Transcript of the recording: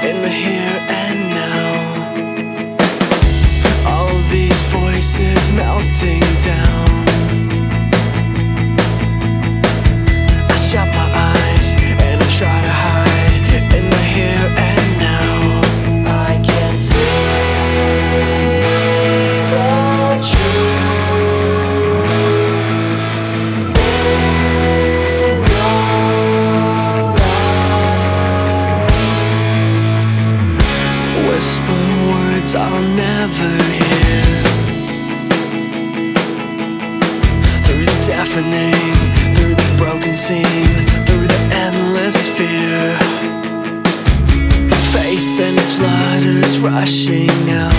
in the here and now. All these voices melting down. I shut my eyes and I try to hide in the here and now. I can see the truth in your eyes. Whisper words I'll never hear, through the deafening, through the broken scene, through the endless fear. Faith in flutters rushing out.